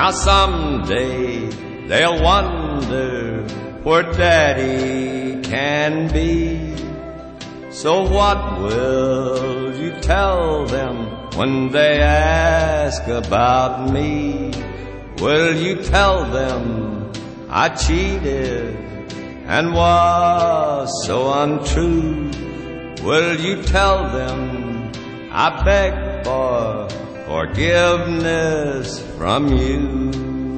Now someday they'll wonder where Daddy can be. So what will you tell them when they ask about me? Will you tell them I cheated and was so untrue? Will you tell them I begged for forgiveness from you?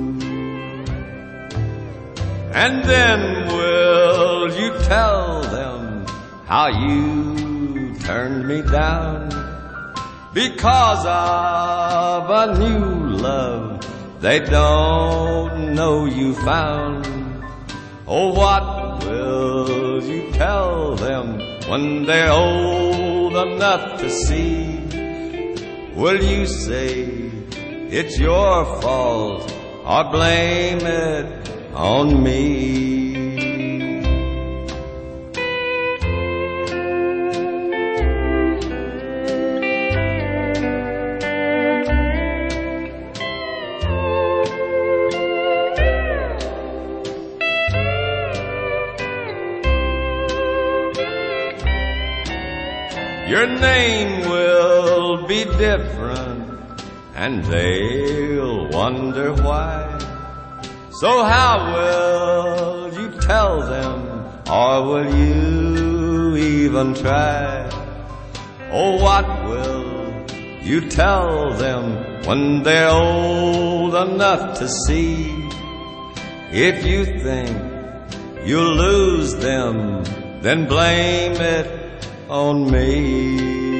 And then will you tell them how you turned me down because of a new love they don't know you found? Oh, what will you tell them when they're old enough to see? Will you say it's your fault or blame it on me? Your name will be different and they'll wonder why. So how will you tell them, or will you even try? Oh, what will you tell them when they're old enough to see? If you think you'll lose them, then blame it on me.